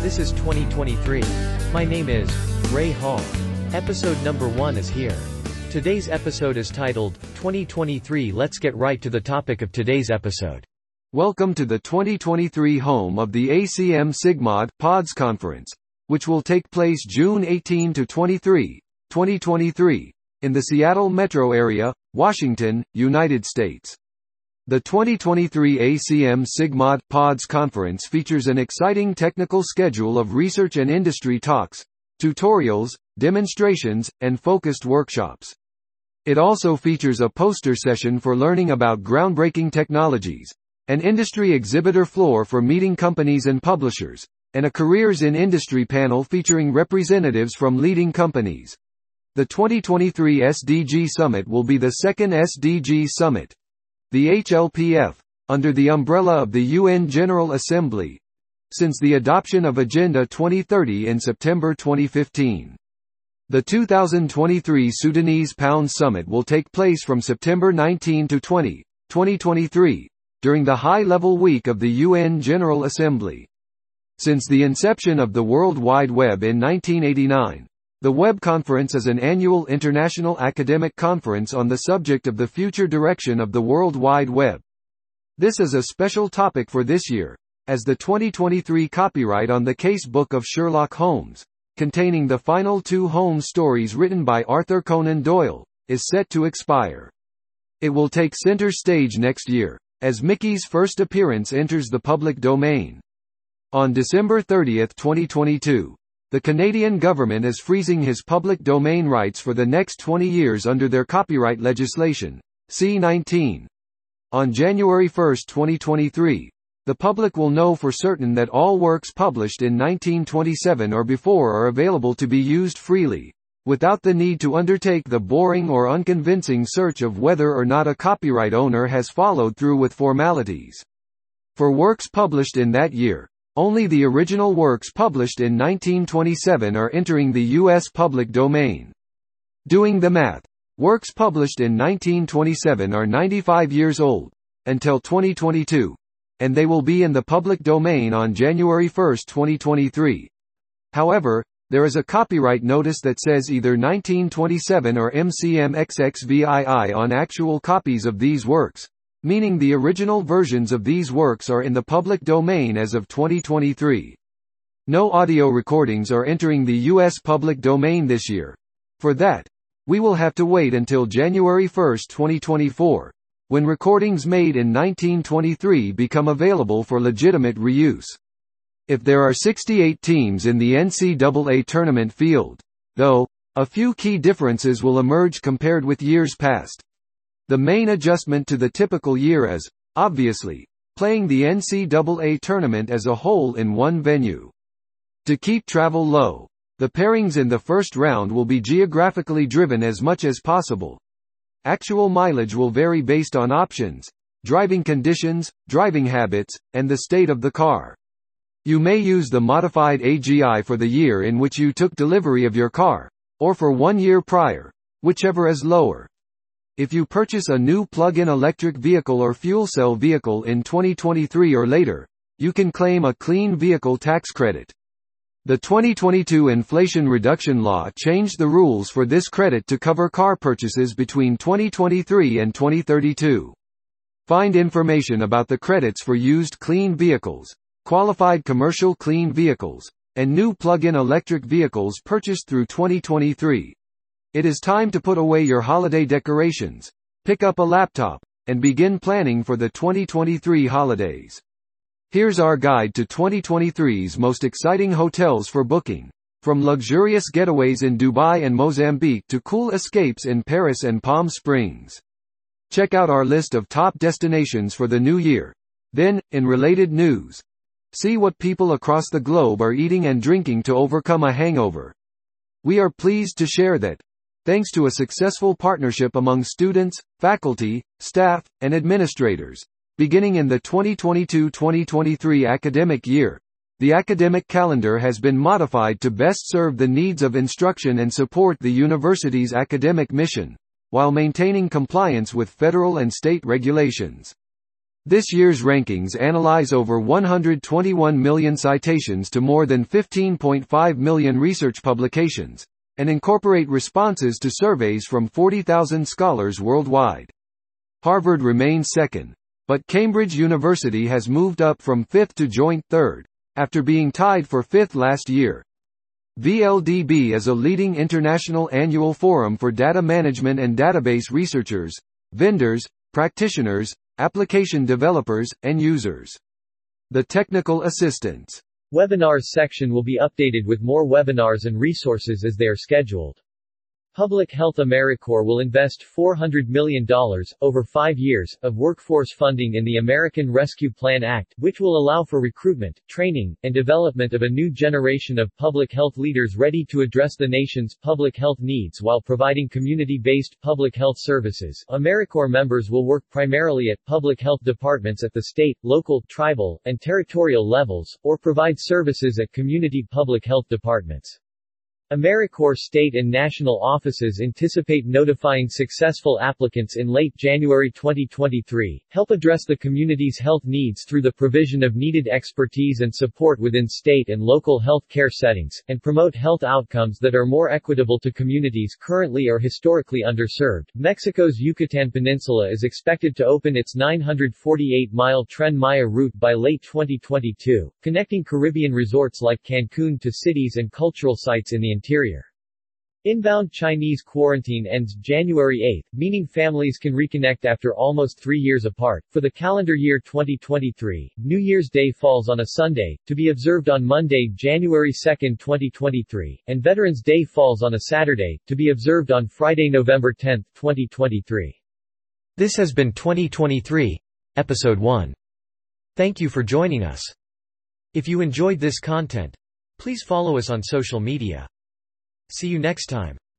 This is 2023. My name is Ray Hall. Episode number 1 is here. Today's episode is titled 2023. Let's get right to the topic of today's episode. Welcome to the 2023 home of the ACM SIGMOD PODS Conference, which will take place June 18 to 23, 2023, in the Seattle metro area, Washington, United States. The 2023 ACM SIGMOD PODS Conference features an exciting technical schedule of research and industry talks, tutorials, demonstrations, and focused workshops. It also features a poster session for learning about groundbreaking technologies, an industry exhibitor floor for meeting companies and publishers, and a Careers in Industry panel featuring representatives from leading companies. The 2023 SDG Summit will be the second SDG Summit. The HLPF, under the umbrella of the UN General Assembly, since the adoption of Agenda 2030 in September 2015. The 2023 Sudanese Pound Summit will take place from September 19 to 20, 2023, during the high-level week of the UN General Assembly. Since the inception of the World Wide Web in 1989, the Web Conference is an annual international academic conference on the subject of the future direction of the World Wide Web. This is a special topic for this year, as the 2023 copyright on the Case Book of Sherlock Holmes, containing the final 2 Holmes stories written by Arthur Conan Doyle, is set to expire. It will take center stage next year, as Mickey's first appearance enters the public domain. On December 30, 2022, the Canadian government is freezing his public domain rights for the next 20 years under their copyright legislation, C-19. On January 1, 2023, the public will know for certain that all works published in 1927 or before are available to be used freely, without the need to undertake the boring or unconvincing search of whether or not a copyright owner has followed through with formalities. For works published in that year, only the original works published in 1927 are entering the U.S. public domain. Doing the math, works published in 1927 are 95 years old, until 2022, and they will be in the public domain on January 1, 2023. However, there is a copyright notice that says either 1927 or MCMXXVII on actual copies of these works, meaning the original versions of these works are in the public domain as of 2023. No audio recordings are entering the U.S. public domain this year. For that, we will have to wait until January 1, 2024, when recordings made in 1923 become available for legitimate reuse. If there are 68 teams in the NCAA tournament field, though, a few key differences will emerge compared with years past. The main adjustment to the typical year is, obviously, playing the NCAA tournament as a whole in one venue. To keep travel low, the pairings in the first round will be geographically driven as much as possible. Actual mileage will vary based on options, driving conditions, driving habits, and the state of the car. You may use the modified AGI for the year in which you took delivery of your car, or for 1 year prior, whichever is lower. If you purchase a new plug-in electric vehicle or fuel cell vehicle in 2023 or later, you can claim a clean vehicle tax credit. The 2022 Inflation Reduction Law changed the rules for this credit to cover car purchases between 2023 and 2032. Find information about the credits for used clean vehicles, qualified commercial clean vehicles, and new plug-in electric vehicles purchased through 2023. It is time to put away your holiday decorations, pick up a laptop, and begin planning for the 2023 holidays. Here's our guide to 2023's most exciting hotels for booking, from luxurious getaways in Dubai and Mozambique to cool escapes in Paris and Palm Springs. Check out our list of top destinations for the new year. Then, in related news, see what people across the globe are eating and drinking to overcome a hangover. We are pleased to share that, thanks to a successful partnership among students, faculty, staff, and administrators, beginning in the 2022-2023 academic year, the academic calendar has been modified to best serve the needs of instruction and support the university's academic mission, while maintaining compliance with federal and state regulations. This year's rankings analyze over 121 million citations to more than 15.5 million research publications, and incorporate responses to surveys from 40,000 scholars worldwide. Harvard remains second, but Cambridge University has moved up from fifth to joint third, after being tied for fifth last year. VLDB is a leading international annual forum for data management and database researchers, vendors, practitioners, application developers, and users. The technical assistance Webinars section will be updated with more webinars and resources as they are scheduled. Public Health AmeriCorps will invest $400 million, over 5 years, of workforce funding in the American Rescue Plan Act, which will allow for recruitment, training, and development of a new generation of public health leaders ready to address the nation's public health needs while providing community-based public health services. AmeriCorps members will work primarily at public health departments at the state, local, tribal, and territorial levels, or provide services at community public health departments. AmeriCorps state and national offices anticipate notifying successful applicants in late January 2023, help address the community's health needs through the provision of needed expertise and support within state and local health care settings, and promote health outcomes that are more equitable to communities currently or historically underserved. Mexico's Yucatan Peninsula is expected to open its 948-mile Tren Maya route by late 2022, connecting Caribbean resorts like Cancun to cities and cultural sites in the interior. Inbound Chinese quarantine ends January 8, meaning families can reconnect after almost 3 years apart. For the calendar year 2023, New Year's Day falls on a Sunday, to be observed on Monday, January 2, 2023, and Veterans Day falls on a Saturday, to be observed on Friday, November 10, 2023. This has been 2023, Episode 1. Thank you for joining us. If you enjoyed this content, please follow us on social media. See you next time.